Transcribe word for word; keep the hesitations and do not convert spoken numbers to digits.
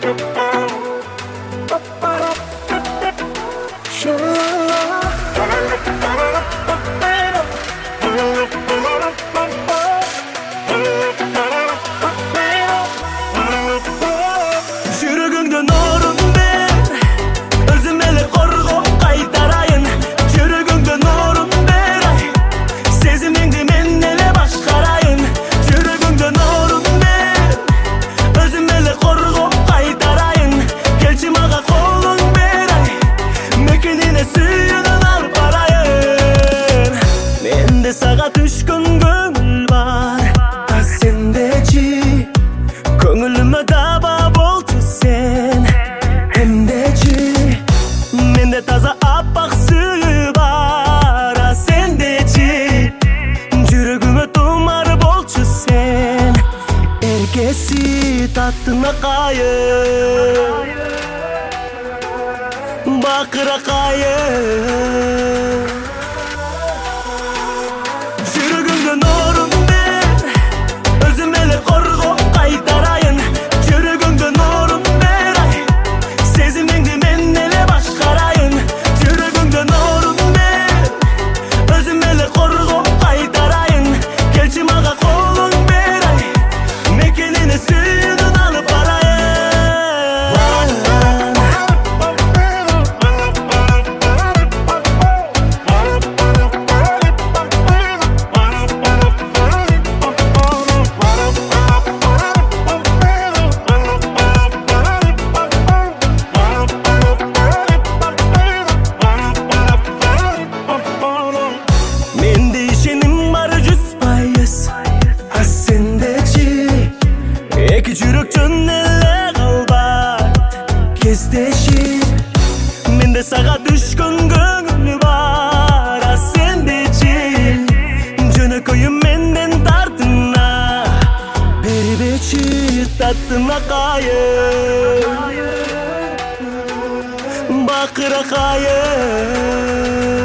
Жүрегіңді нұрын бер, өзім әлі қорғап қайтарайын. Жүрегіңді нұрын бер, сезіміңді мен әлі башқарайын. Жүрегіңді нұрын бер, өзім әлі қорғап қайтарайын. Келші маға қолың бер, мекеніне сүйінін алып барайын. Менде саға түшкін көңіл бар, а сенде жи көңіліме таба болчу сен. Эмдечи менде таза аппак сүйүү бар, а сендечи жүрөгүмө тумар болчу сен. Эркеси таттына кайын, бакыра кайын. Жүрөгүмдө нурун бер, өзүм эле коргоп кайтарайын. Жүрөгүмдө нурун бер, сезимиңди мен эле башкарайын. Жүрөгүмдө нурун бер, өзүм эле коргоп кайтарайын. Келчи мага колуң бер, мекенине сүйүүнүн алып барайын. Менде ишеним бар жүз пайыз, а сендечи эки жүрөк жөн эле калбайт кездешип. Менде сага түшкөн көңүл бар, а сендечи жөнөкөйүм менден тартына бербечи таттына кайын, бакыра кайын.